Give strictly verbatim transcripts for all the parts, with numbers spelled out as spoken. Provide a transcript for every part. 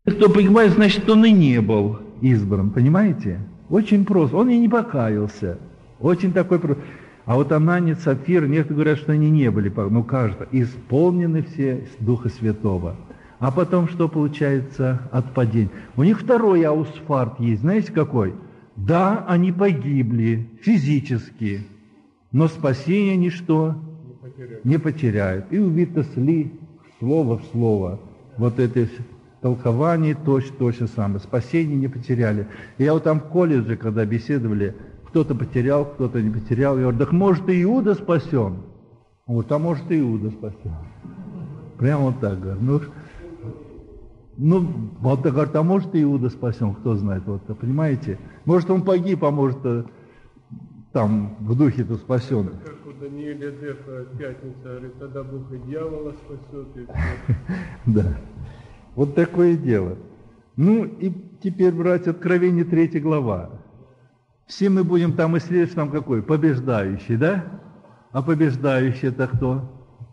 Кто погибает, значит, он и не был избран, понимаете? Очень просто. Он и не покаялся. Очень такой просто. А вот Анания, Сапфира, некоторые говорят, что они не были, ну, кажется, исполнены все Духа Святого. А потом что получается от падения? У них второй аусфарт есть, знаете какой? Да, они погибли физически, но спасение они что? Не потеряют. Не потеряют. И увидели слово в слово. Вот это толкование точно то же самое. Спасение не потеряли. И я вот там в колледже, когда беседовали, кто-то потерял, кто-то не потерял. Я говорю, так может и Иуда спасен? Он говорит, а может и Иуда спасен. Прямо вот так говорю. Ну, ну вот так говорит, а может и Иуда спасен, кто знает. Вот, понимаете? Может он погиб, а может там в духе-то спасен. Как у Даниила Деха пятница, говорит, тогда Бог и дьявола спасет. И да. Вот такое дело. Ну и теперь, братья, Откровение третья глава. Все мы будем там исследовать, там какой? Побеждающий, да? А побеждающий это кто?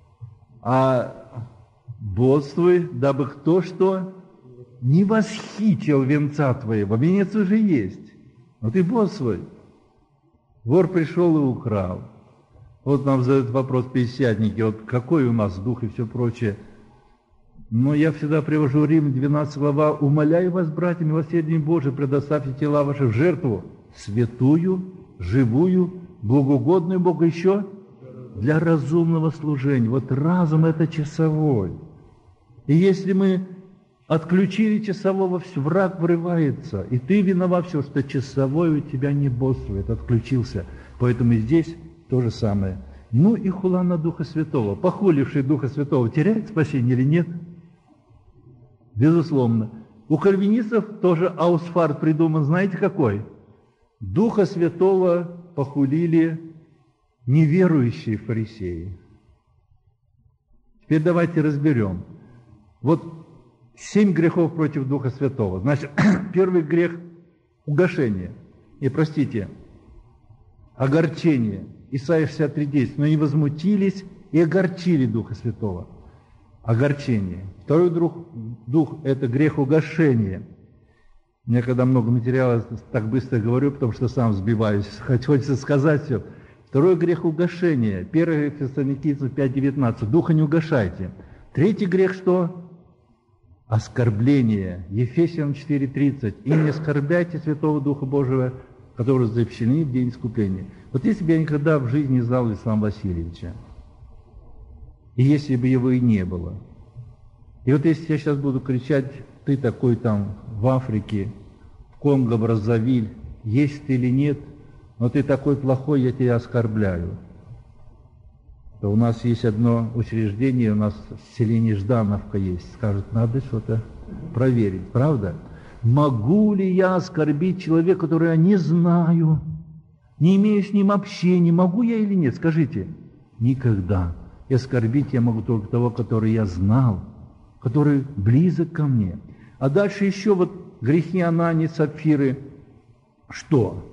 А бодствуй, дабы кто что не восхитил венца твоего. Венец уже есть. Но ты бодствуй. Вор пришел и украл. Вот нам задают вопрос пятидесятники, вот какой у нас дух и все прочее. Но я всегда привожу Рим, двенадцатая глава, умоляю вас, братья, милосердием Божиим, предоставьте тела ваши в жертву, святую, живую, благоугодную Богу еще для разумного служения. Вот разум это часовой. И если мы отключили часового, все, враг врывается, и ты виноват все, что часовой у тебя не боссует, отключился. Поэтому и здесь то же самое. Ну и хула на Духа Святого. Похуливший Духа Святого теряет спасение или нет? Безусловно. У кальвинистов тоже аусфарт придуман, знаете какой? Духа Святого похулили неверующие фарисеи. Теперь давайте разберем. Вот семь грехов против Духа Святого. Значит, первый грех – угошение. И, простите, огорчение. Исайя шестьдесят три десять. Но не возмутились и огорчили Духа Святого. Огорчение. Второй дух, дух – это грех угошения. Мне когда много материала, так быстро говорю, потому что сам сбиваюсь. Хочется сказать все. Второй грех угошения. первое Фессалоникийцам пять девятнадцать. Духа не угошайте. Третий грех что? Оскорбление. Ефесянам четыре тридцать. И не оскорбляйте Святого Духа Божьего, который запечатлены в день искупления. Вот если бы я никогда в жизни не знал Ислама Васильевича, и если бы его и не было, и вот если я сейчас буду кричать, ты такой там в Африке, в Конго, Браззавиль, есть ты или нет, но ты такой плохой, я тебя оскорбляю. То у нас есть одно учреждение, у нас в селении Ждановка есть, скажут, надо что-то проверить, правда? Могу ли я оскорбить человека, которого я не знаю, не имею с ним общения, могу я или нет? Скажите. Никогда. И оскорбить я могу только того, который я знал, который близок ко мне. А дальше еще вот грехи Анании, Сапфиры. Что?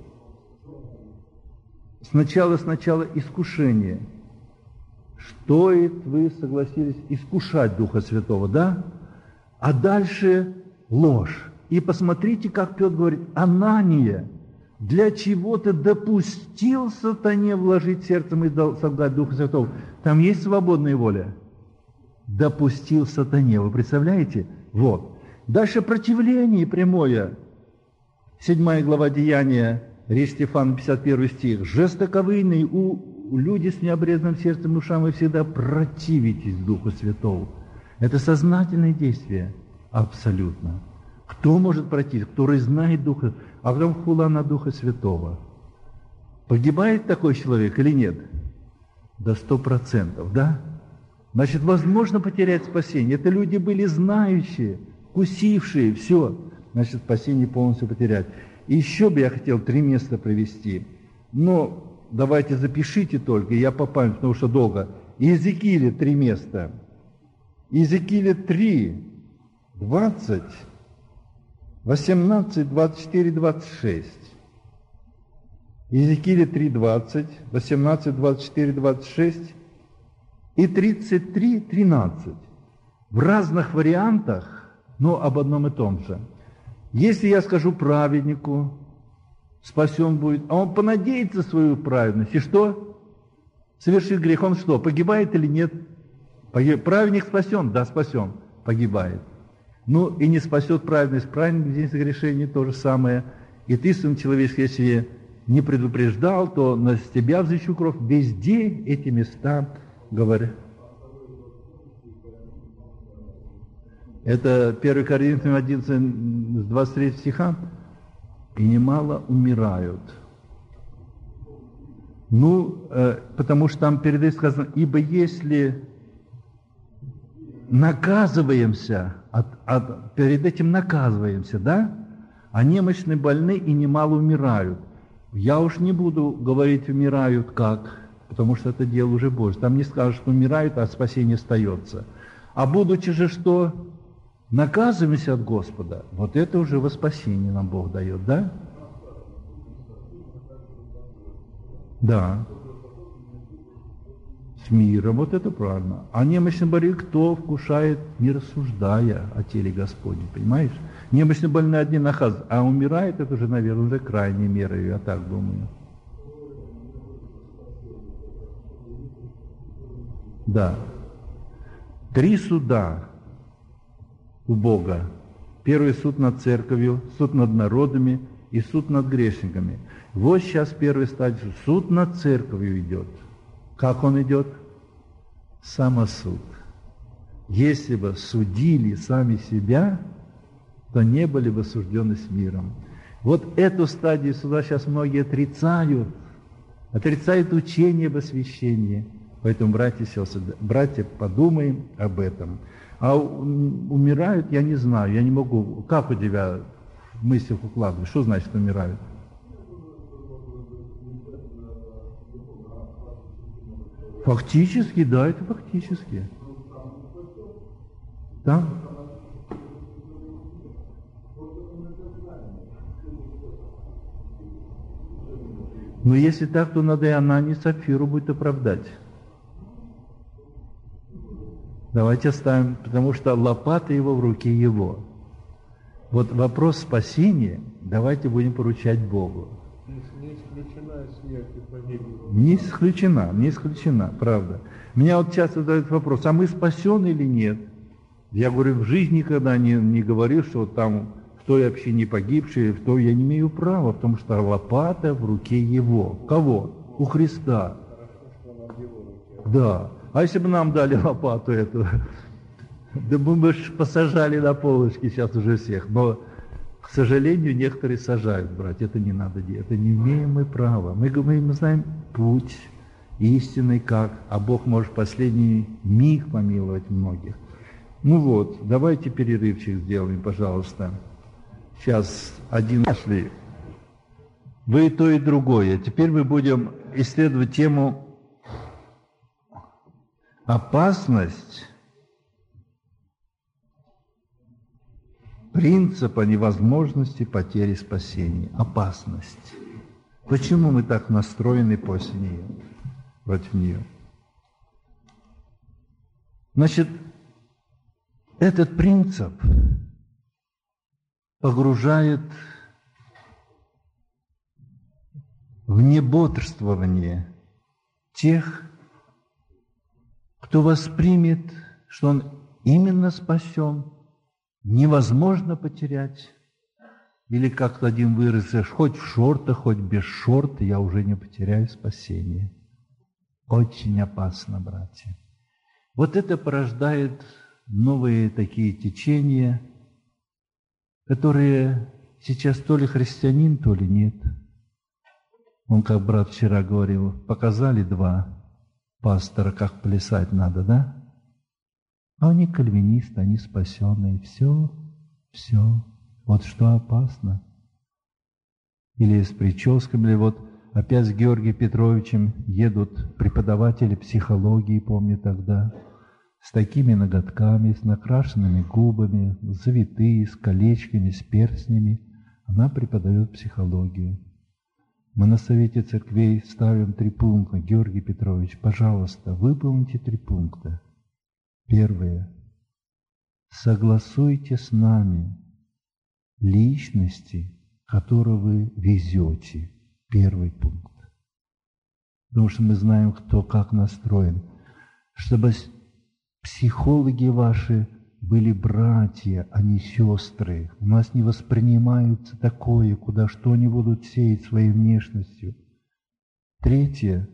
Сначала, сначала искушение. Стоит, вы согласились искушать Духа Святого, да? А дальше ложь. И посмотрите, как Петр говорит, Анания, для чего ты допустил сатане вложить сердцем и солгать Духа Святого? Там есть свободная воля? Допустил сатане, вы представляете? Вот. Дальше противление прямое. Седьмая глава Деяния, речь Стефана, пятьдесят первый стих. Жестоковыйный у люди с необрезанным сердцем и ушами, вы всегда противитесь Духу Святому. Это сознательное действие. Абсолютно. Кто может противиться? Который знает Духа, а потом хула на Духа Святого. Погибает такой человек или нет? До сто процентов, да? Значит, возможно потерять спасение. Это люди были знающие, вкусившие, все. Значит, спасение полностью потерять. И еще бы я хотел три места привести. Но давайте запишите только, я по памяти, потому что долго. Иезекииля три места. Иезекииля три, двадцать, восемнадцать, двадцать четыре, двадцать шесть. Иезекииля три, двадцать, восемнадцать, двадцать четыре, двадцать шесть и тридцать три, тринадцать. В разных вариантах но об одном и том же. Если я скажу праведнику, спасен будет, а он понадеется свою праведность, и что? Совершит грех, он что, погибает или нет? Погиб... Праведник спасен? Да, спасен, погибает. Ну и не спасет праведность, праведник в день согрешения то же самое. И ты, сын человеческий, если не предупреждал, то на тебя взыщу кровь. Везде эти места говорят. Это первое Коринфянам одиннадцать, с двадцать третьего стиха. И немало умирают. Ну, э, потому что там перед этим сказано, ибо если наказываемся, от, от, перед этим наказываемся, да, а немощные больны и немало умирают. Я уж не буду говорить, умирают как, потому что это дело уже Божье. Там не скажут, что умирают, а спасение остается. А будучи же что? Наказываемся от Господа. Вот это уже во спасение нам Бог дает, да? Да. С миром, вот это правильно. А немощный больной кто вкушает, не рассуждая о теле Господне, понимаешь? Немощный больной одни наказывают, а умирает, это уже, наверное, уже крайняя мера, я так думаю. Да. Три суда у Бога. Первый суд над церковью, суд над народами и суд над грешниками. Вот сейчас первый стадий. Суд над церковью идет. Как он идет? Самосуд. Если бы судили сами себя, то не были бы осуждены с миром. Вот эту стадию суда сейчас многие отрицают. Отрицают учение об освящении. Поэтому, братья и сестры, братья, подумаем об этом. А умирают, я не знаю, я не могу. Как у тебя в мыслях укладывать? Что значит умирают? Фактически, да, это фактически. Да? Но если так, то надо и Ананию и Сапфиру будет оправдать. Давайте оставим, потому что лопата его в руке его. Вот вопрос спасения давайте будем поручать Богу. Не исключена смерть и погибель. Не исключена, не исключена, правда. Меня вот часто задают вопрос, а мы спасены или нет? Я говорю, в жизни никогда не, не говорил, что там в той общине погибшие, в той я не имею права, потому что лопата в руке его. Кого? У Христа. Да. А если бы нам дали лопату эту, да мы бы посажали на полочке сейчас уже всех. Но, к сожалению, некоторые сажают, братья, это не надо делать. Это не имеем мы права. Мы, мы, мы знаем путь истинный как, а Бог может в последний миг помиловать многих. Ну вот, давайте перерывчик сделаем, пожалуйста. Сейчас один нашли. Вы и то, и другое. Теперь мы будем исследовать тему опасность принципа невозможности потери спасения. Опасность. Почему мы так настроены после нее, против нее? Значит, этот принцип погружает в небодрствование тех, кто воспримет, что он именно спасен, невозможно потерять. Или как-то один выразился, хоть в шортах, хоть без шорт, я уже не потеряю спасение. Очень опасно, братья. Вот это порождает новые такие течения, которые сейчас то ли христианин, то ли нет. Он, как брат вчера говорил, показали два пастора, как плясать надо, да? А они кальвинисты, они спасенные. Все, все. Вот что опасно. Или с прическами, или вот опять с Георгием Петровичем едут преподаватели психологии, помню тогда, с такими ноготками, с накрашенными губами, завитые, с колечками, с перстнями. Она преподает психологию. Мы на Совете Церквей ставим три пункта. Георгий Петрович, пожалуйста, выполните три пункта. Первое. согласуйте с нами личности, которые вы везете. Первый пункт. Потому что мы знаем, кто как настроен. Чтобы психологи ваши были братья, а не сестры. У нас не воспринимается такое, куда что они будут сеять своей внешностью. Третье.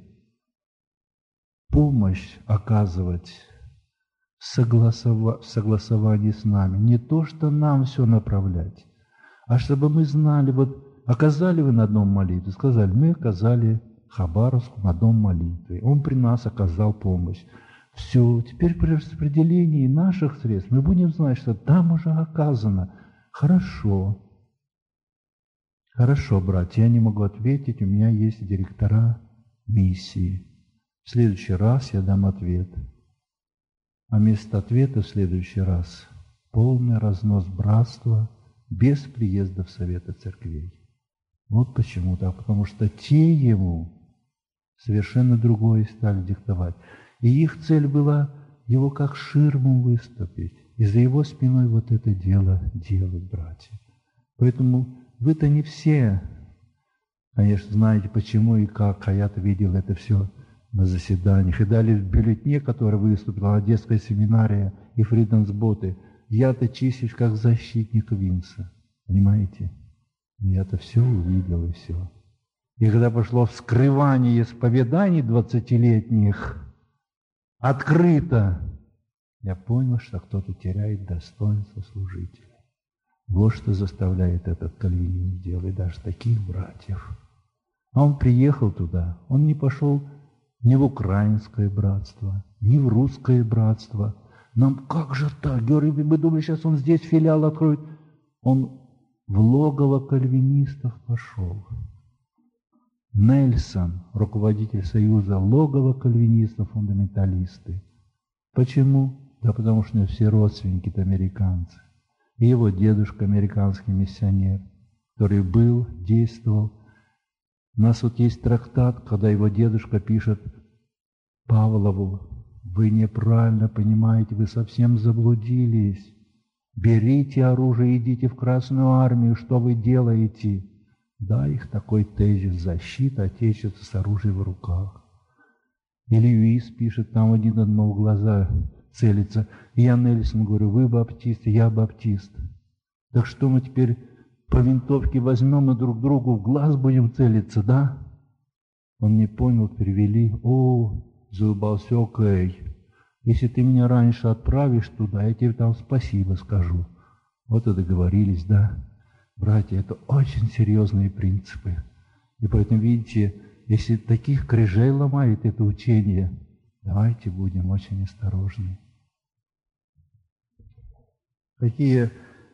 Помощь оказывать в согласова- в согласовании с нами. Не то, что нам все направлять, а чтобы мы знали, вот оказали вы на дом молитвы, сказали, мы оказали Хабаровску на дом молитвы. Он при нас оказал помощь. Все, теперь при распределении наших средств мы будем знать, что там уже оказано. Хорошо. Хорошо, братья, я не могу ответить, у меня есть директора миссии. В следующий раз я дам ответ. А вместо ответа в следующий раз полный разнос братства без приезда в Советы Церквей. Вот почему так, потому что те ему совершенно другое стали диктовать. И их цель была его как ширму выступить, и за его спиной вот это дело делать, братья. Поэтому вы-то не все, конечно, знаете, почему и как, а я-то видел это все на заседаниях. И далее в бюллетне, который выступила Одесская семинария и Фриденсботы, я-то числюсь как защитник Винса. Понимаете? Я-то все увидел и все. И когда пошло вскрывание исповеданий двадцатилетних, открыто, я понял, что кто-то теряет достоинство служителя. Вот что заставляет этот кальвинизм делать даже таких братьев. А он приехал туда, он не пошел ни в украинское братство, ни в русское братство. Нам как же так? Георгий, мы думали, сейчас он здесь филиал откроет. Он в логово кальвинистов пошел. Нельсон, руководитель Союза логово кальвинистов, фундаменталисты. Почему? Да потому что у него все родственники-то американцы. И его дедушка американский миссионер, который был, действовал. У нас вот есть трактат, когда его дедушка пишет Павлову: вы неправильно понимаете, вы совсем заблудились. Берите оружие, идите в Красную Армию, что вы делаете? Да, их такой тезис: защита Отечества с оружием в руках. И Льюис пишет, там один одного в глаза целится. И я Нельсон говорю, вы баптист, я баптист. Так что мы теперь по винтовке возьмем и друг другу в глаз будем целиться, да? Он не понял, перевели. О, заулыбался, окей. Если ты меня раньше отправишь туда, я тебе там спасибо скажу. Вот и договорились, да? Братья, это очень серьезные принципы. И поэтому, видите, если таких крижей ломает это учение, давайте будем очень осторожны. Какие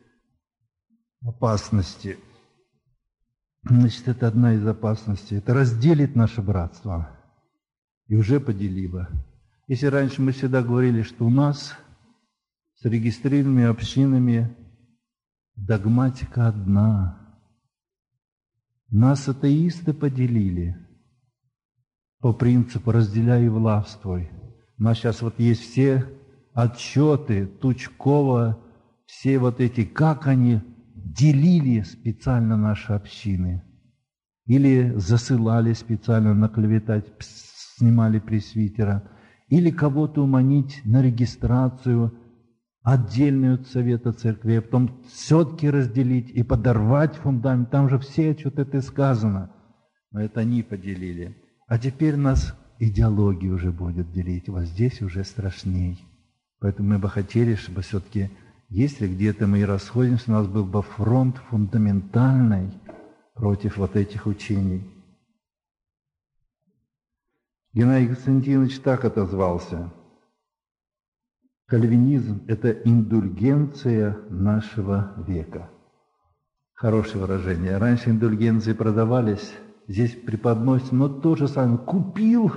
опасности? Значит, это одна из опасностей. Это разделит наше братство. И уже поделило. Если раньше мы всегда говорили, что у нас с регистрированными общинами догматика одна. Нас атеисты поделили по принципу «разделяй и властвуй». У нас сейчас вот есть все отчеты Тучкова, все вот эти, как они делили специально наши общины. Или засылали специально наклеветать, снимали пресвитера. Или кого-то уманить на регистрацию отдельную от Совета Церкви, а потом все-таки разделить и подорвать фундамент. Там же все что-то это сказано. Но это они поделили. А теперь нас идеология уже будет делить. Вот здесь уже страшней. Поэтому мы бы хотели, чтобы все-таки, если где-то мы и расходимся, у нас был бы фронт фундаментальный против вот этих учений. Геннадий Константинович так отозвался. Кальвинизм – это индульгенция нашего века. Хорошее выражение. Раньше индульгенции продавались, здесь преподносится, но то же самое. Купил,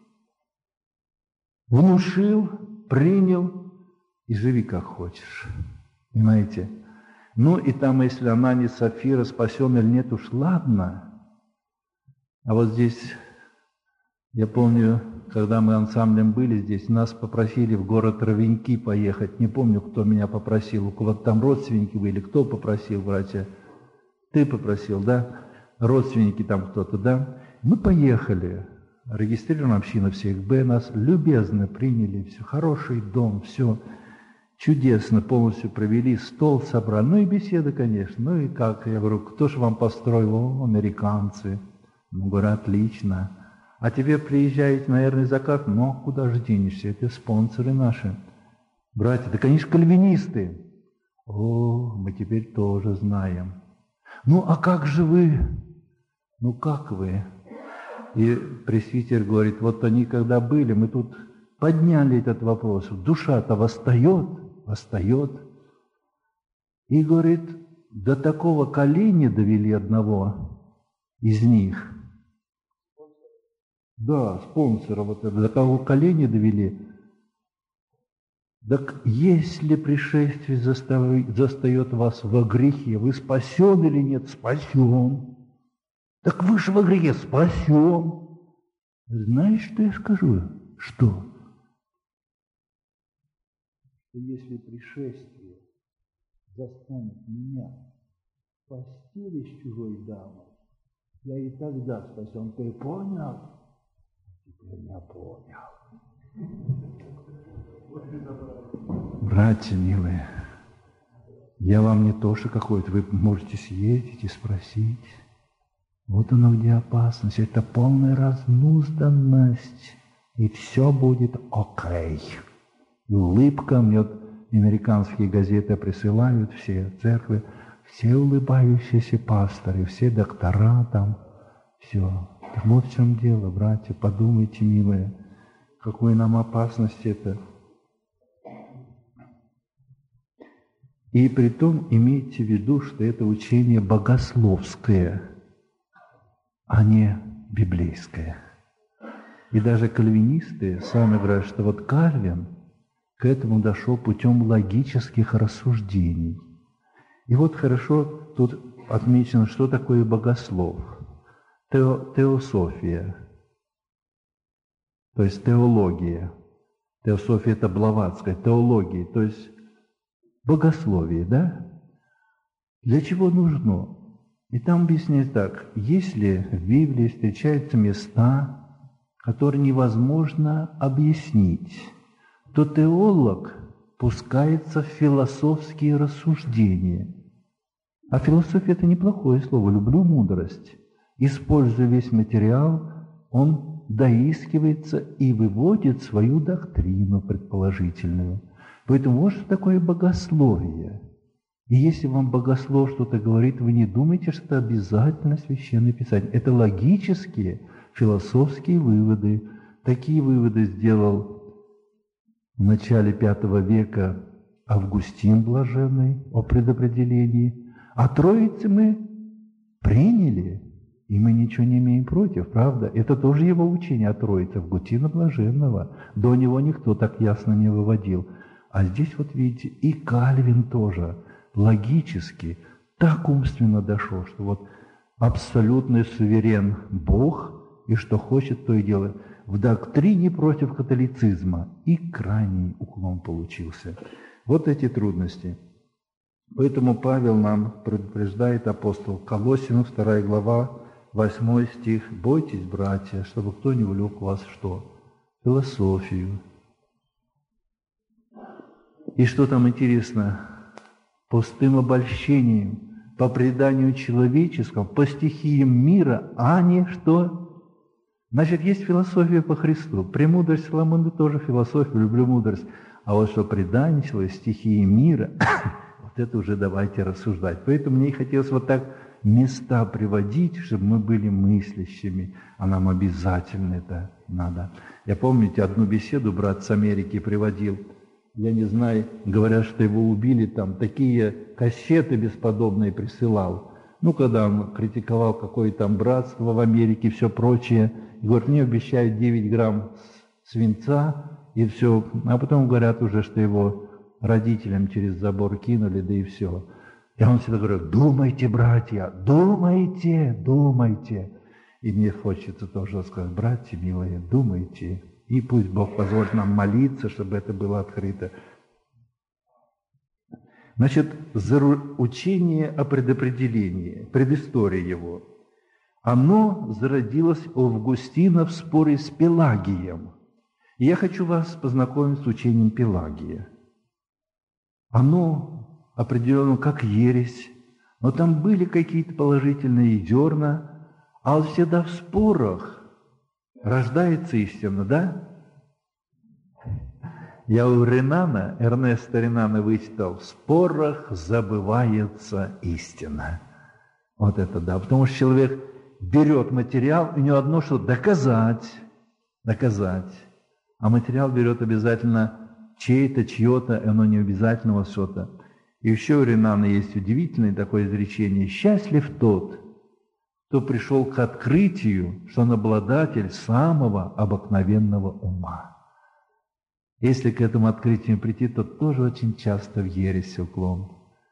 внушил, принял и живи как хочешь. Понимаете? Ну и там, если она не Сафира, спасен или нет, уж ладно. А вот здесь Я помню, когда мы ансамблем были здесь, нас попросили в город Ровеньки поехать. Не помню, кто меня попросил. У кого-то там родственники были. Кто попросил, братья? Ты попросил, да? Родственники там кто-то, да? Мы поехали. Регистрирована община всех Б. Нас любезно приняли. Все, хороший дом, все чудесно. Полностью провели, стол собрали. Ну и беседа, конечно. Ну и как? Я говорю, кто же вам построил? О, американцы. Ну, говорю, отлично. А тебе приезжаете, наверное, закат, но куда же денешься? Это спонсоры наши. Братья, да, конечно, кальвинисты. О, мы теперь тоже знаем. Ну, а как же вы? Ну, как вы? И пресвитер говорит, вот они когда были, мы тут подняли этот вопрос. Душа-то восстает, восстает. И говорит, до такого коления довели одного из них. Да, спонсора вот это, до кого колени довели. Так если пришествие застав... застает вас во грехе, вы спасен или нет? Спасен. Так вы же во грехе спасен. Знаешь, что я скажу? Что? Что если пришествие застанет меня в постели с чужой дамой, я и тогда спасен. Ты понял? Я понял. Братья милые, я вам не то, что какое-то, вы можете съездить и спросить. Вот оно где опасность, это полная разнузданность, и все будет окей. И улыбка, мне вот американские газеты присылают, все церкви, все улыбающиеся пасторы, все доктора там, все. Так вот в чем дело, братья, подумайте, милые, какой нам опасность это. И при том имейте в виду, что это учение богословское, а не библейское. И даже кальвинисты сами говорят, что вот Кальвин к этому дошел путем логических рассуждений. И вот хорошо тут отмечено, что такое богослов. Тео, теософия, то есть теология. Теософия – это Блаватская, теология, то есть богословие, да? Для чего нужно? И там объясняется так, если в Библии встречаются места, которые невозможно объяснить, то теолог пускается в философские рассуждения. А философия – это неплохое слово, люблю мудрость. Используя весь материал, он доискивается и выводит свою доктрину предположительную. Поэтому вот что такое богословие. И если вам богослов что-то говорит, вы не думайте, что это обязательно Священное Писание. Это логические, философские выводы. Такие выводы сделал в начале пятого века Августин Блаженный о предопределении. А Троицы мы приняли. И мы ничего не имеем против, правда? Это тоже его учение о Троице, Августина Блаженного. До него никто так ясно не выводил. А здесь вот видите, и Кальвин тоже логически так умственно дошел, что вот абсолютный суверен Бог, и что хочет, то и делает. В доктрине против католицизма и крайний уклон получился. Вот эти трудности. Поэтому Павел нам предупреждает, апостол Колоссянам, вторая глава, восьмой стих. «Бойтесь, братья, чтобы кто не увлек вас в что? Философию». И что там интересно? Пустым обольщением, по преданию человеческому, по стихиям мира, а не что? Значит, есть философия по Христу. Премудрость Соломона тоже философия, люблю мудрость. А вот что предание человека, стихии мира, вот это уже давайте рассуждать. Поэтому мне и хотелось вот так места приводить, чтобы мы были мыслящими, а нам обязательно это надо. Я помните, одну беседу брат с Америки приводил. Я не знаю, говорят, что его убили, там такие кассеты бесподобные присылал. Ну, когда он критиковал какое-то там братство в Америке, все прочее. И говорит, мне обещают девять грамм свинца, и все. А потом говорят уже, что его родителям через забор кинули, да и все. И он всегда говорит, думайте, братья, думайте, думайте. И мне хочется тоже сказать, братья милые, думайте, и пусть Бог позволит нам молиться, чтобы это было открыто. Значит, учение о предопределении, предыстория его, оно зародилось у Августина в споре с Пелагием. И я хочу вас познакомить с учением Пелагия. Оно определено как ересь, но там были какие-то положительные зерна, а всегда в спорах рождается истина, да? Я у Ренана, Эрнеста Ренана вычитал, в спорах забывается истина. Вот это да, потому что человек берет материал, у него одно что доказать, доказать, а материал берет обязательно чей-то, чье-то, и оно не обязательно вот что-то. И еще у Ренана есть удивительное такое изречение: «Счастлив тот, кто пришел к открытию, что он обладатель самого обыкновенного ума». Если к этому открытию прийти, то тоже очень часто в ересь уклон.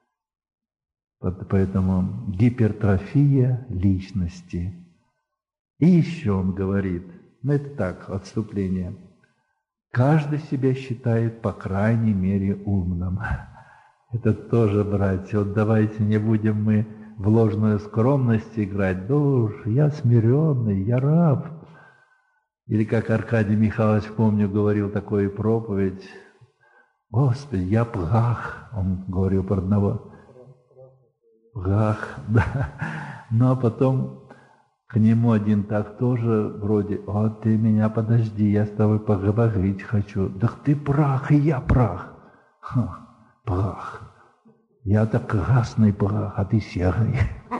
Поэтому гипертрофия личности. И еще он говорит, ну это так, отступление, каждый себя считает по крайней мере умным. Это тоже, братья, вот давайте не будем мы в ложную скромность играть. Да уж, я смиренный, я раб. Или как Аркадий Михайлович, помню, говорил такую проповедь: «Господи, я прах», он говорил про одного. Прах, да. Ну, а потом к нему один так тоже вроде: «О, ты меня подожди, я с тобой поговорить хочу». «Да ты прах, и я прах». Ха, прах. Я-то красный прах, а ты серый.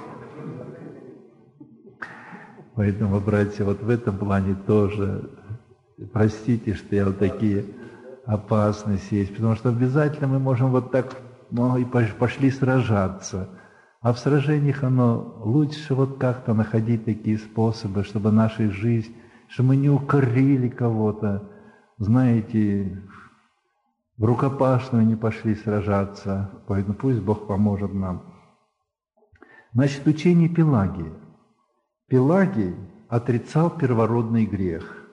Поэтому, братья, вот в этом плане тоже, простите, что я вот такие опасности есть, потому что обязательно мы можем вот так, ну, и пошли сражаться. А в сражениях оно лучше вот как-то находить такие способы, чтобы наша жизнь, чтобы мы не укорили кого-то, знаете, в рукопашную не пошли сражаться. Поэтому пусть Бог поможет нам. Значит, учение Пелагия. Пелагий отрицал первородный грех.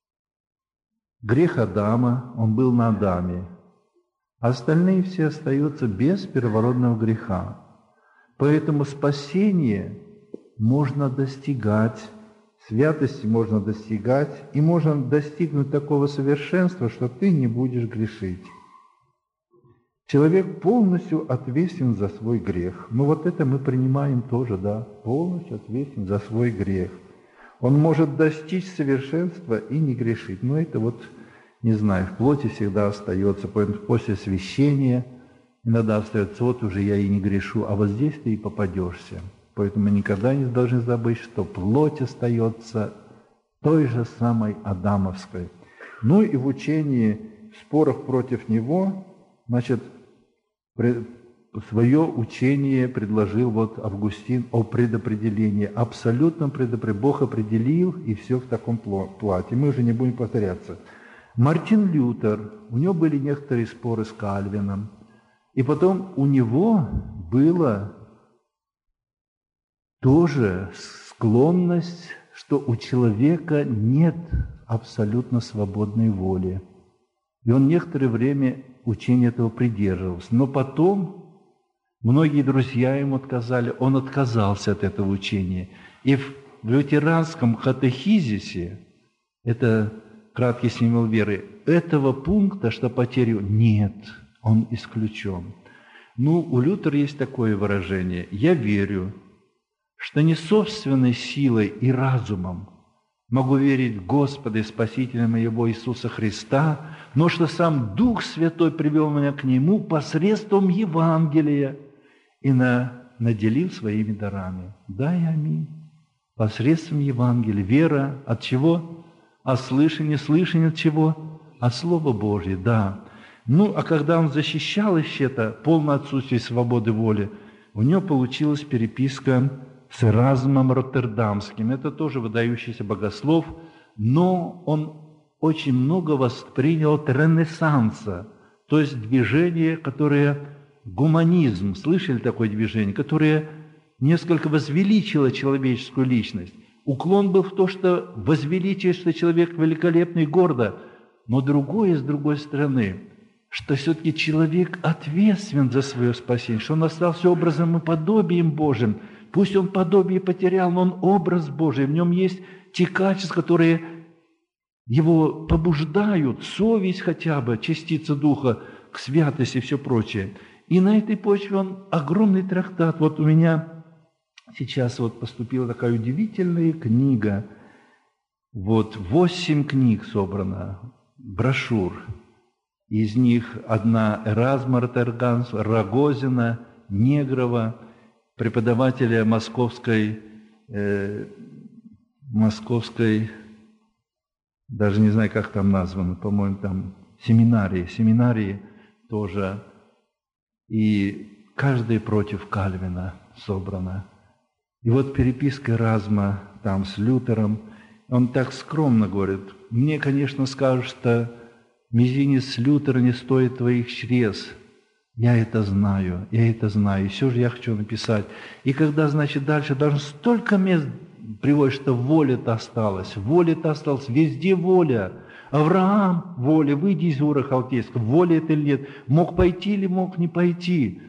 Грех Адама, он был на Адаме. Остальные все остаются без первородного греха. Поэтому спасение можно достигать, святости можно достигать, и можно достигнуть такого совершенства, что ты не будешь грешить. Человек полностью ответственен за свой грех. Ну вот это мы принимаем тоже, да, полностью ответственен за свой грех. Он может достичь совершенства и не грешить. Но это вот, не знаю, в плоти всегда остается, после освящения иногда остается, вот уже я и не грешу, а вот здесь ты и попадешься. Поэтому мы никогда не должны забыть, что плоть остается той же самой адамовской. Ну и в учении, в спорах против него, значит, свое учение предложил вот Августин о предопределении, абсолютном предопределении. Бог определил, и все в таком плате. Мы уже не будем повторяться. Мартин Лютер, у него были некоторые споры с Кальвином, и потом у него была тоже склонность, что у человека нет абсолютно свободной воли. И он некоторое время учения этого придерживался. Но потом многие друзья ему отказали, он отказался от этого учения. И в лютеранском катехизисе, это краткий символ веры, этого пункта, что потерю, нет, он исключен. Ну, у Лютера есть такое выражение: «Я верю, что не собственной силой и разумом могу верить в Господа и Спасителя моего Иисуса Христа, но что сам Дух Святой привел меня к Нему посредством Евангелия и на, наделил своими дарами». Да и аминь. Посредством Евангелия. Вера от чего? От слышания. Слышание от чего? От Слова Божьего, да. Ну, а когда он защищал еще это, полное отсутствие свободы воли, у него получилась переписка с Эразмом Роттердамским. Это тоже выдающийся богослов, но он очень много воспринял от Ренессанса, то есть движение, которое гуманизм, слышали такое движение, которое несколько возвеличило человеческую личность. уклон был в то, что возвеличивается человек великолепный и гордо, но другое, с другой стороны, что все-таки человек ответственен за свое спасение, что он остался образом и подобием Божьим. Пусть он подобие потерял, но он образ Божий, в нем есть те качества, которые его побуждают, совесть хотя бы, частица Духа, к святости и все прочее. И на этой почве он огромный трактат. Вот у меня сейчас вот поступила такая удивительная книга. Вот восемь книг собрано, брошюр. Из них одна Эразма Роттерганс, Рогозина, Негрова, преподавателя Московской, э, Московской, даже не знаю, как там названо, по-моему, там семинарии, семинарии тоже. И каждый против Кальвина собрано. И вот переписка Эразма там с Лютером, он так скромно говорит: мне, конечно, скажут, что мизинец Лютера не стоит твоих чрез. Я это знаю, я это знаю, и все же я хочу написать. И когда, значит, дальше даже столько мест приводит, что воля-то осталась, воля-то осталась, везде воля. Авраам, воля, выйди из Ура Халтейского, воля это или нет, мог пойти или мог не пойти.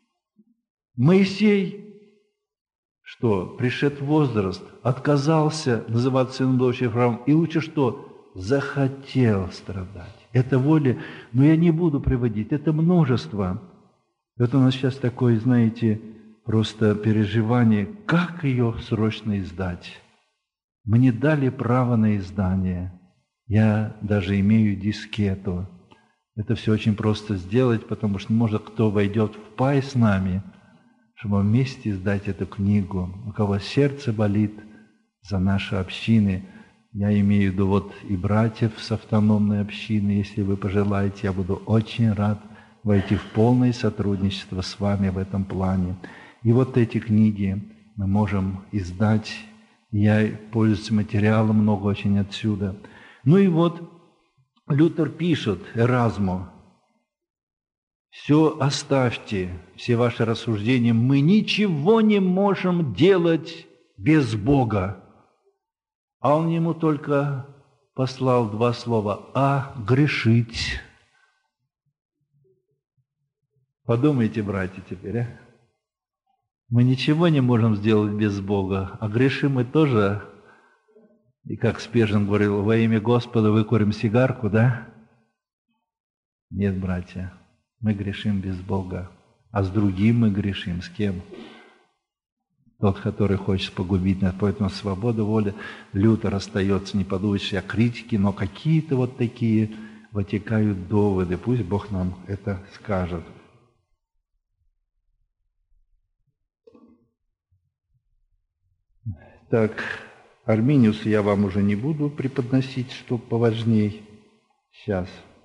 Моисей, что, пришед в возраст, отказался называться сыном дочери Авраама, и лучше что, захотел страдать. Это воля, но я не буду приводить, это множество. Это у нас сейчас такое, знаете, просто переживание, как ее срочно издать. Мне дали право на издание. Я даже имею дискету. Это все очень просто сделать, потому что, может, кто войдет в пай с нами, чтобы вместе издать эту книгу. У кого сердце болит за наши общины. Я имею в виду вот и братьев с автономной общины. Если вы пожелаете, я буду очень рад войти в полное сотрудничество с вами в этом плане. И вот эти книги мы можем издать. Я пользуюсь материалом много очень отсюда. Ну и вот Лютер пишет Эразму: «Все оставьте, все ваши рассуждения, мы ничего не можем делать без Бога». А он ему только послал два слова: «а грешить». Подумайте, братья, теперь, а? Мы ничего не можем сделать без Бога, а грешим мы тоже. И как Спержин говорил: во имя Господа выкурим сигарку, да? Нет, братья, мы грешим без Бога. А с другим мы грешим. С кем? Тот, который хочет погубить нас. Поэтому свобода воли. Лютер остается, не подумаешь о критике, но какие-то вот такие вытекают доводы. Пусть Бог нам это скажет. Так, Арминиуса я вам уже не буду преподносить, что поважней. Сейчас.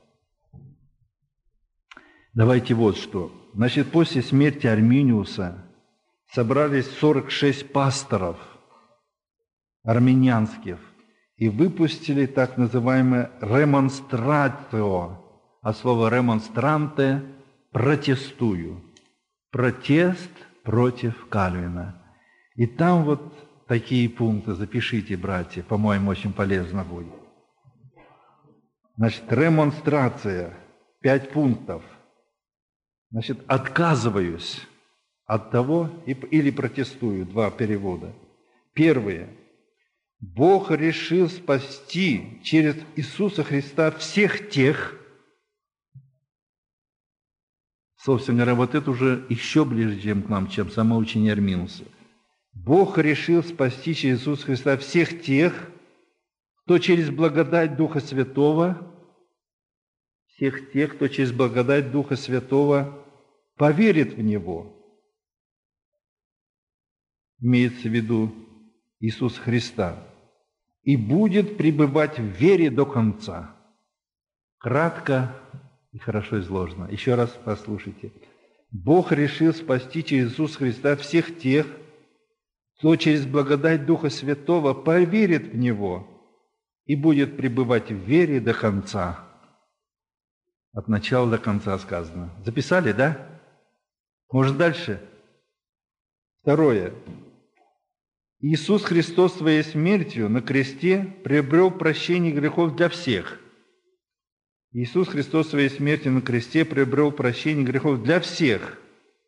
Давайте вот что. Значит, после смерти Арминиуса собрались сорок шесть пасторов армян и выпустили так называемое ремонстратио, а слово ремонстранте – протестую, протест против Кальвина. И там вот такие пункты, запишите, братья, по-моему, очень полезно будет. Значит, ремонстрация, пять пунктов. Значит, отказываюсь от того или протестую, два перевода. Первое. Бог решил спасти через Иисуса Христа всех тех, собственно говоря, вот это уже еще ближе, чем к нам, чем само учение Арминиуса. Бог решил спасти через Иисуса Христа всех тех, кто через благодать Духа Святого, всех тех, кто через благодать Духа Святого поверит в Него. Имеется в виду Иисуса Христа. И будет пребывать в вере до конца. Кратко и хорошо изложено. Еще раз послушайте. Бог решил спасти через Иисуса Христа всех тех, кто через благодать Духа Святого поверит в Него и будет пребывать в вере до конца. От начала до конца сказано. Записали, да? Может, дальше? Второе. Иисус Христос своей смертью на кресте приобрел прощение грехов для всех. Иисус Христос своей смертью на кресте приобрел прощение грехов для всех.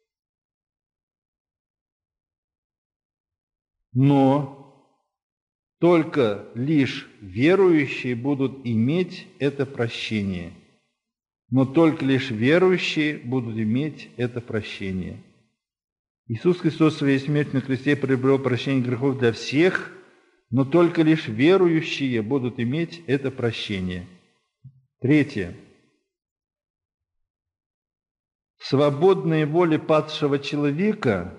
Но только лишь верующие будут иметь это прощение. Но только лишь верующие будут иметь это прощение. Иисус Христос своей смертью на кресте приобрел прощение грехов для всех, но только лишь верующие будут иметь это прощение. Третье. В свободной воле падшего человека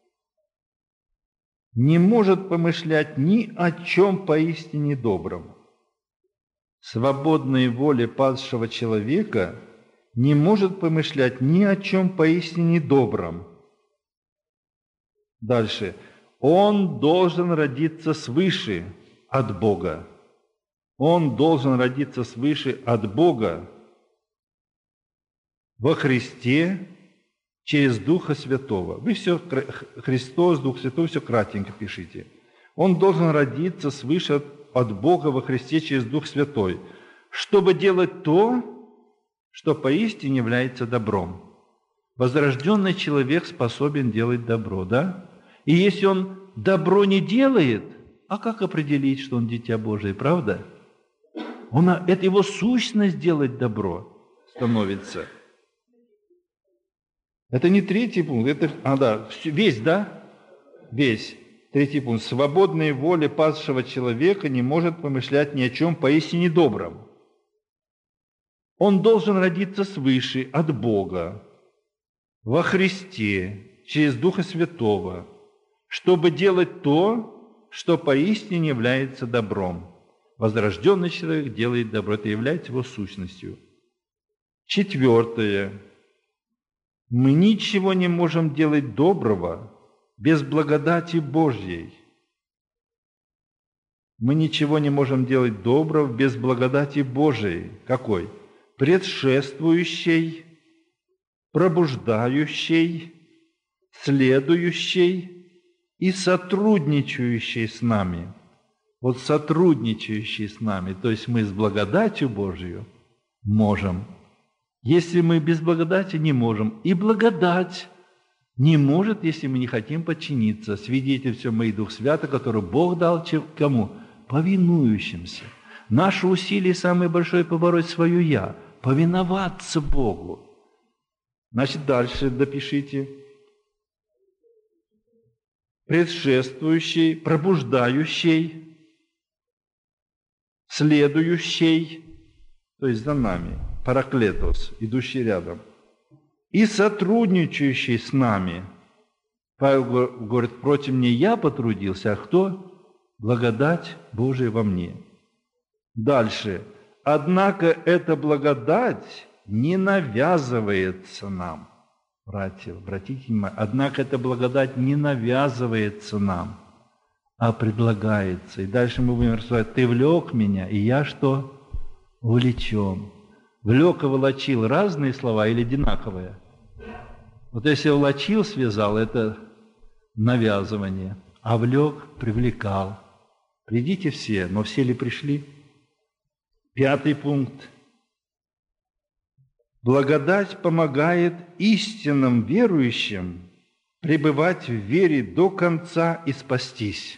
не может помышлять ни о чем поистине добром. В свободной воле падшего человека не может помышлять ни о чем поистине добром. Дальше. Он должен родиться свыше от Бога. Он должен родиться свыше от Бога во Христе через Духа Святого. Вы все, Христос, Дух Святой, все кратенько пишите. Он должен родиться свыше от, от Бога во Христе через Дух Святой, чтобы делать то, что поистине является добром. Возрожденный человек способен делать добро, да? И если он добро не делает, а как определить, что он дитя Божие, правда? Он, это его сущность делать добро становится. Это не третий пункт, это, а да, весь, да? Весь. Третий пункт. Свободной воле падшего человека не может помышлять ни о чем поистине добром. Он должен родиться свыше от Бога во Христе через Духа Святого, чтобы делать то, что поистине является добром. Возрожденный человек делает добро, это является его сущностью. Четвертое. Мы ничего не можем делать доброго без благодати Божьей. Мы ничего не можем делать доброго без благодати Божией. Какой? Предшествующей, пробуждающей, следующей и сотрудничающей с нами. Вот сотрудничающей с нами, то есть мы с благодатью Божью можем. Если мы без благодати не можем, и благодать не может, если мы не хотим подчиниться. Свидетель все мой Дух Святый, который Бог дал кому? Повинующимся. Наше усилие самое большое побороть свое «я», повиноваться Богу. Значит, дальше допишите. Предшествующий, пробуждающий, следующий, то есть за нами, параклетос, идущий рядом, и сотрудничающий с нами. Павел говорит, против не я потрудился, а кто? Благодать Божия во мне. Дальше. Однако эта благодать не навязывается нам. Братья, обратите внимание, однако эта благодать не навязывается нам, а предлагается. И дальше мы будем рассуждать, ты влек меня, и я что? Увлечен. Влек и волочил разные слова или одинаковые? Вот если волочил, связал, это навязывание, а влек, привлекал. Придите все, но все ли пришли? Пятый пункт. Благодать помогает истинным верующим пребывать в вере до конца и спастись.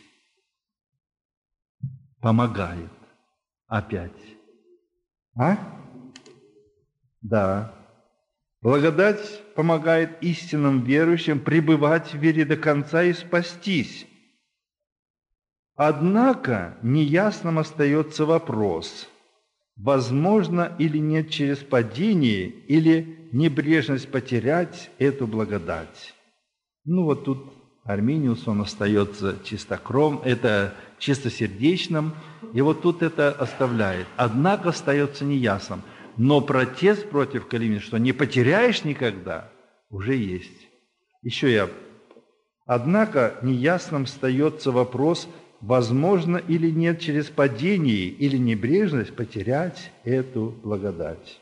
Помогает. Опять. А? Да. Благодать помогает истинным верующим пребывать в вере до конца и спастись. Однако неясным остается вопрос, возможно или нет через падение или небрежность потерять эту благодать. Ну вот тут Арминиус, он остается чистокром, это чистосердечным, и вот тут это оставляет. Однако остается неясным. Но протест против Калимина, что не потеряешь никогда, уже есть. Еще я. Однако неясным остается вопрос, возможно или нет через падение или небрежность потерять эту благодать.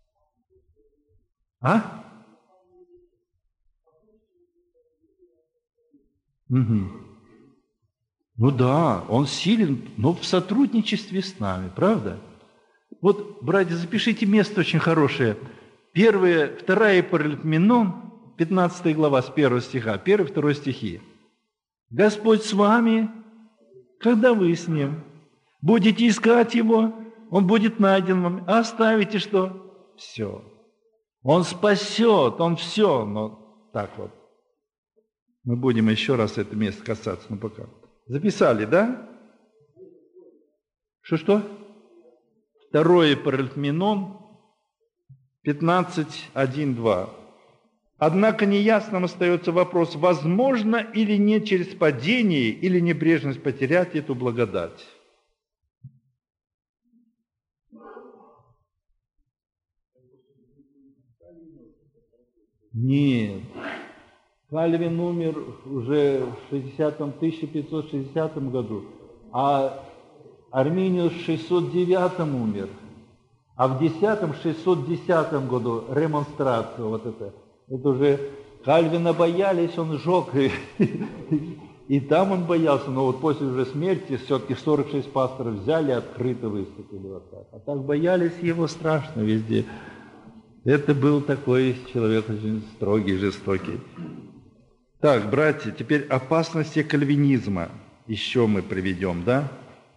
А? Угу. Ну да, Он силен, но в сотрудничестве с нами, правда? Вот, братья, запишите место очень хорошее. Первая, вторая Паралипоменон, пятнадцатая глава с первого стиха, первый, второй стихи. Господь с вами, когда вы с Ним. Будете искать Его, Он будет найден вам. А оставите что? Все. Он спасет, Он все. Но так вот. Мы будем еще раз это место касаться, но пока. Записали, да? Что-что? Второе Паралипоменон, пятнадцать, один, два. Однако неясным остается вопрос, возможно или нет через падение или небрежность потерять эту благодать. Нет. Кальвин умер уже в шестидесятом, тысяча пятьсот шестидесятом году, а Арминиус в шестьсот девятом умер, а в десятом, шестьсот десятом году ремонстрация, вот это, это уже Кальвина боялись, он сжег, и, и там он боялся, но вот после уже смерти все-таки сорок шесть пасторов взяли, открыто выступили вот так. А так боялись его страшно везде. Это был такой человек очень строгий, жестокий. Так, братья, теперь опасности кальвинизма еще мы приведем, да?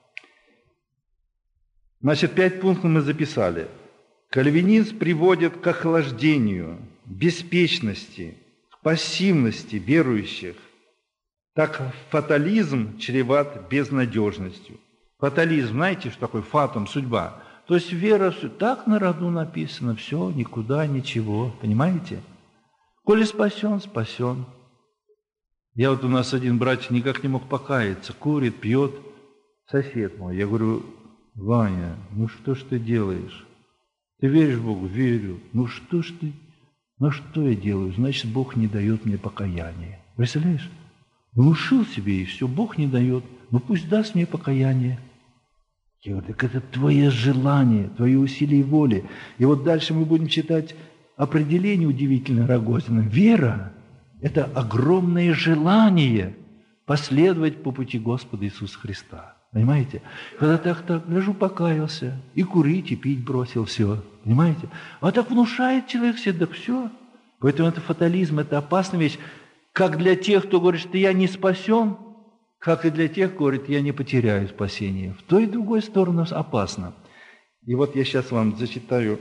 Значит, пять пунктов мы записали. Кальвинизм приводит к охлаждению, беспечности, к пассивности верующих. Так фатализм чреват безнадежностью. Фатализм, знаете, что такое фатум, судьба? То есть вера, все так на роду написано, все, никуда, ничего, понимаете? Коли спасен, спасен. Я вот у нас один братец никак не мог покаяться, курит, пьет, сосед мой. Я говорю, Ваня, ну что ж ты делаешь? Ты веришь в Бога? Верю. Ну что ж ты? Ну что я делаю? Значит, Бог не дает мне покаяния. Представляешь? Внушил себе и все, Бог не дает. Ну пусть даст мне покаяние. Я говорю, так это твое желание, твое усилие воли. И вот дальше мы будем читать определение удивительное Рогозина. Вера – это огромное желание последовать по пути Господа Иисуса Христа. Понимаете? Когда так-так, гляжу, покаялся, и курить, и пить бросил, все. Понимаете? А так внушает человек себе, так все. Поэтому это фатализм, это опасная вещь. Как для тех, кто говорит, что я не спасен, как и для тех, кто говорит, я не потеряю спасение. В той и другой стороне опасно. И вот я сейчас вам зачитаю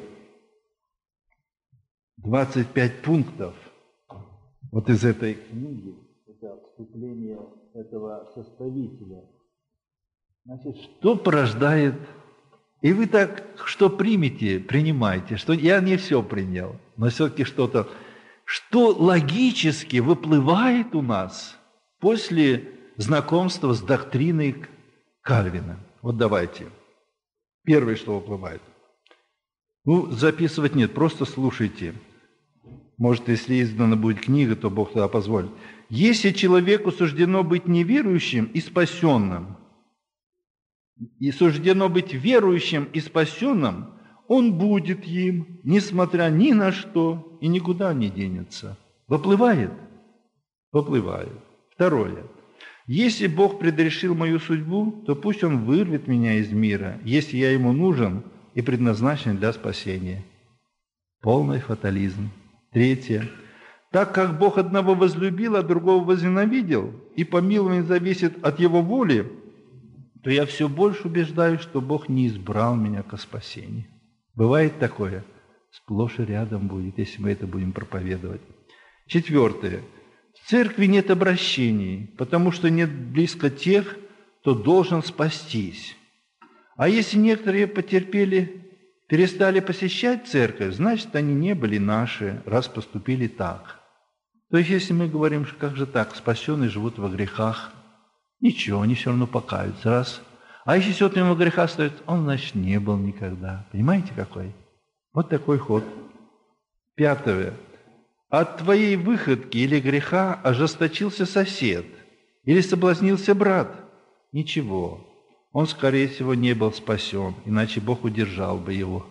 двадцать пять пунктов вот из этой книги, это вступление этого составителя. Значит, что порождает, и вы так, что примете, принимайте, что я не все принял, но все-таки что-то, что логически выплывает у нас после знакомства с доктриной Кальвина. Вот давайте. Первое, что выплывает. Ну, записывать нет, просто слушайте. Может, если издана будет книга, то Бог тогда позволит. Если человеку суждено быть неверующим и спасенным, и суждено быть верующим и спасенным, он будет им, несмотря ни на что, и никуда не денется. Выплывает? Выплывает. Второе. Если Бог предрешил мою судьбу, то пусть Он вырвет меня из мира, если я Ему нужен и предназначен для спасения. Полный фатализм. Третье. Так как Бог одного возлюбил, а другого возненавидел, и помилование зависит от Его воли, то я все больше убеждаюсь, что Бог не избрал меня ко спасению. Бывает такое? Сплошь и рядом будет, если мы это будем проповедовать. Четвертое. В церкви нет обращений, потому что нет близко тех, кто должен спастись. А если некоторые потерпели, перестали посещать церковь, значит, они не были наши, раз поступили так. То есть, если мы говорим, что как же так, спасенные живут во грехах, ничего, они все равно покаются, раз. А если все-таки во грехах стоит, он, значит, не был никогда. Понимаете, какой? Вот такой ход. Пятое. От твоей выходки или греха ожесточился сосед или соблазнился брат. Ничего. Он, скорее всего, не был спасен, иначе Бог удержал бы его.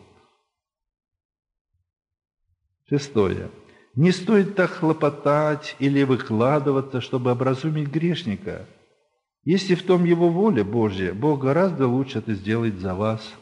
Шестое. Не стоит так хлопотать или выкладываться, чтобы образумить грешника. Если в том Его воля Божья, Бог гораздо лучше это сделает за вас.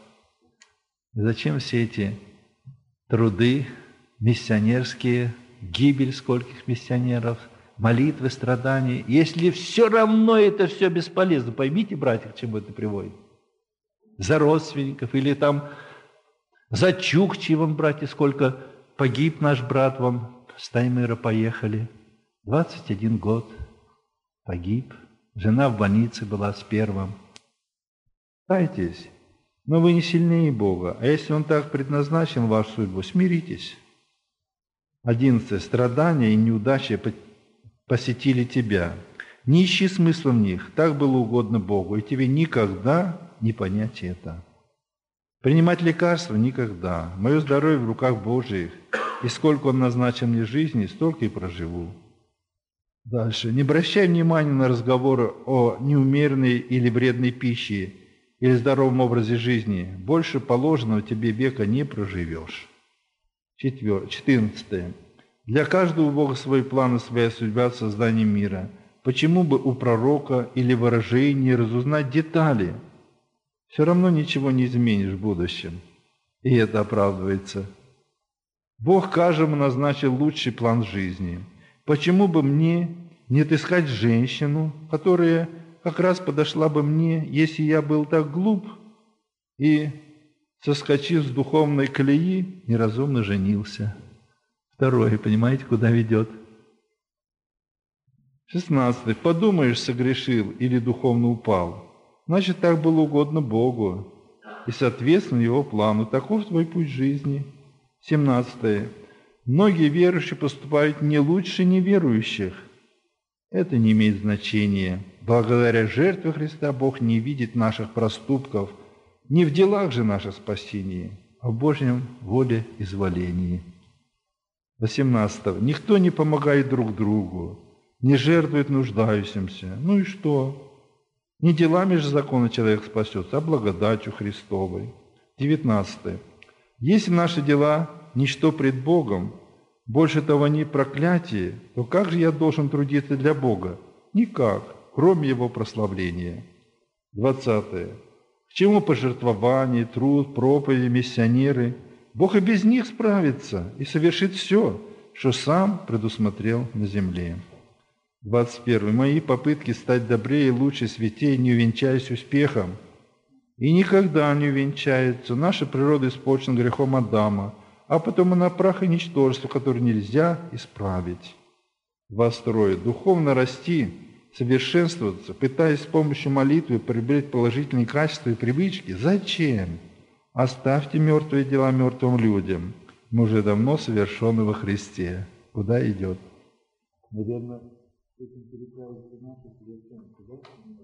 Зачем все эти труды миссионерские, гибель скольких миссионеров, молитвы, страдания, если все равно это все бесполезно? Поймите, братья, к чему это приводит. За родственников или там за Чукчевым, братья, сколько погиб наш брат, вам с Таймыра поехали. двадцать один год погиб. Жена в больнице была с первым. Кайтесь, но вы не сильнее Бога. А если Он так предназначен в вашу судьбу, смиритесь. Одиннадцатое. Страдания и неудачи посетили тебя. Не ищи смысла в них. Так было угодно Богу, и тебе никогда не понять это. Принимать лекарства никогда. Мое здоровье в руках Божьих, и сколько Он назначил мне жизни, столько и проживу. Дальше. Не обращай внимания на разговоры о неумеренной или вредной пище, или здоровом образе жизни. Больше положенного тебе века не проживешь. четырнадцатое. Для каждого у Бога свой план и своя судьба в создании мира. Почему бы у пророка или выражения разузнать детали? Все равно ничего не изменишь в будущем. И это оправдывается. Бог каждому назначил лучший план жизни. Почему бы мне не отыскать женщину, которая как раз подошла бы мне, если я был так глуп и, соскочив с духовной колеи, неразумно женился? Второе, понимаете, куда ведет? Шестнадцатое. Подумаешь, согрешил или духовно упал. Значит, так было угодно Богу и соответственно Его плану. Таков твой путь жизни. Семнадцатое. Многие верующие поступают не лучше неверующих. Это не имеет значения. Благодаря жертве Христа Бог не видит наших проступков, не в делах же наше спасение, а в Божьем воле изволении. восемнадцатое. Никто не помогает друг другу, не жертвует нуждающимся. Ну и что? Не делами же закона человек спасется, а благодатью Христовой. девятнадцатое. Если наши дела ничто пред Богом, больше того не проклятие, то как же я должен трудиться для Бога? Никак, кроме Его прославления. двадцатое. К чему пожертвование, труд, проповеди, миссионеры? Бог и без них справится и совершит все, что Сам предусмотрел на земле. двадцать первое. Мои попытки стать добрее, лучше, святее не увенчались успехом и никогда не увенчаются. Наша природа испорчена грехом Адама, а потом она прах и ничтожество, которое нельзя исправить. двадцать второе. Духовно расти, совершенствоваться, пытаясь с помощью молитвы приобрести положительные качества и привычки. Зачем? Оставьте мертвые дела мертвым людям. Мы уже давно совершенны во Христе. Куда идет? Наверное, этим переправится наша совершенство, да?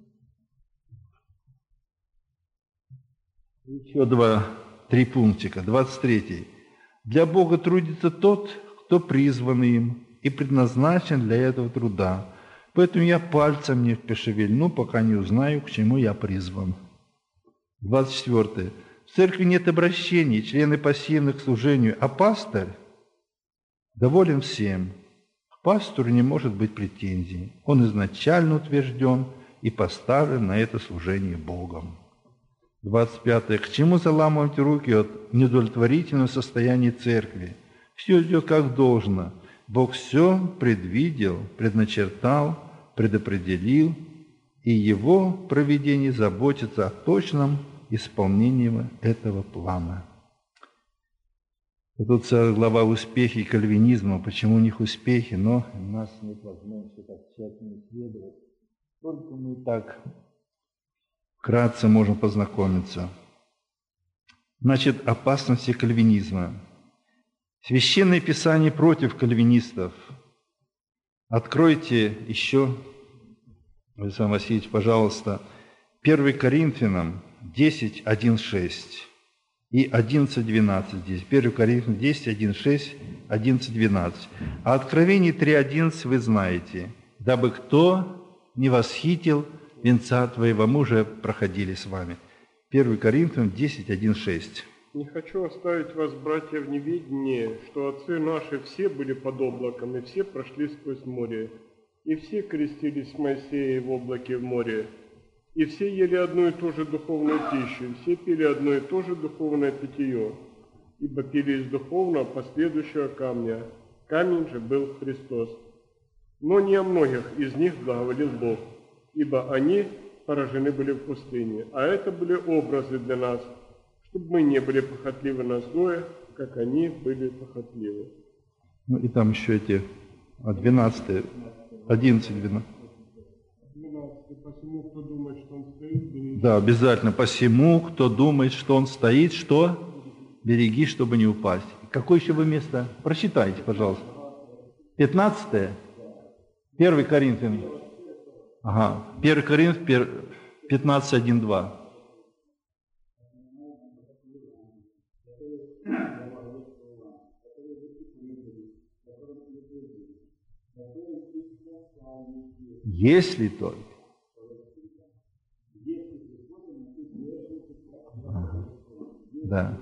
Еще два, три пунктика. двадцать третий. Для Бога трудится тот, кто призван им и предназначен для этого труда. Поэтому я пальцем не пошевельну, пока не узнаю, к чему я призван. двадцать четвертое. В церкви нет обращений, члены пассивны к служению, а пастырь доволен всем. К пастору не может быть претензий. Он изначально утвержден и поставлен на это служение Богом. двадцать пятое. К чему заламывать руки от неудовлетворительного состояния церкви? Все идет как должно. Бог все предвидел, предначертал, предопределил, и Его провидение заботится о точном исполнении этого плана. Тут целая глава «Успехи кальвинизма». Почему у них успехи, но у нас нет возможности так тщательно исследовать. Только мы так вкратце можем познакомиться. Значит, опасности кальвинизма. Священное Писание против кальвинистов. Откройте еще, Александр Васильевич, пожалуйста, первое Коринфянам десять, один, шесть и одиннадцать, двенадцать здесь. первое Коринфянам десять, один, шесть, одиннадцать, двенадцать. А Откровение три, одиннадцать вы знаете. «Дабы кто не восхитил венца твоего». Мы уже проходили с вами. первое Коринфянам десять, один, шесть. Не хочу оставить вас, братья, в неведении, что отцы наши все были под облаком, и все прошли сквозь море, и все крестились с Моисеем в облаке в море, И все ели одну и ту же духовную пищу, и все пили одно и то же духовное питье, ибо пили из духовного последующего камня. Камень же был Христос. Но не о многих из них благоволил Бог, ибо они поражены были в пустыне, а это были образы для нас, чтобы мы не были похотливы на злое, как они были похотливы. Ну и там еще эти двенадцатые, одиннадцать, двенадцать. двенадцать. Посему, кто думает, что он стоит, береги. Да, обязательно. Посему, кто думает, что он стоит, что? Береги, чтобы не упасть. Какое еще вы место? Прочитайте, пожалуйста. пятнадцатое? первое Коринфян. Ага. первое Коринфян, пятнадцать, один, два. Если только. Ага. Да.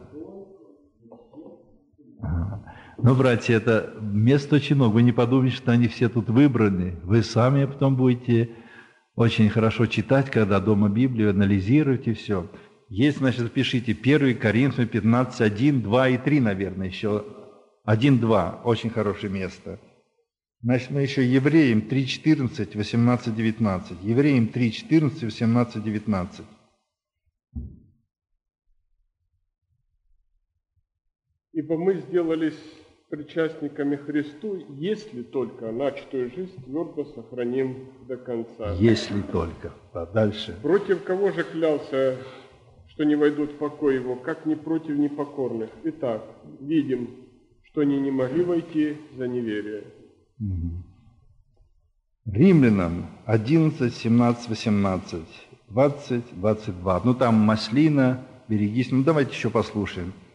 Ага. Ну, братья, это мест очень много. Вы не подумайте, что они все тут выбраны. Вы сами потом будете очень хорошо читать, когда дома Библию анализируете все. Есть, значит, пишите первое Коринфянам пятнадцать, один, два и три, наверное, еще. один, два. Очень хорошее место. Значит, мы еще Евреям три, четырнадцать, восемнадцать, девятнадцать. Евреям три, четырнадцать, восемнадцать, девятнадцать. Ибо мы сделались причастниками Христу, если только начатую жизнь твердо сохраним до конца. Если только. А дальше. Против кого же клялся, что не войдут в покой его, как не против непокорных? Итак, видим, что они не могли войти за неверие. Римлянам одиннадцать, семнадцать, восемнадцать, двадцать, двадцать два. Ну там маслина, берегись. Ну давайте еще послушаем.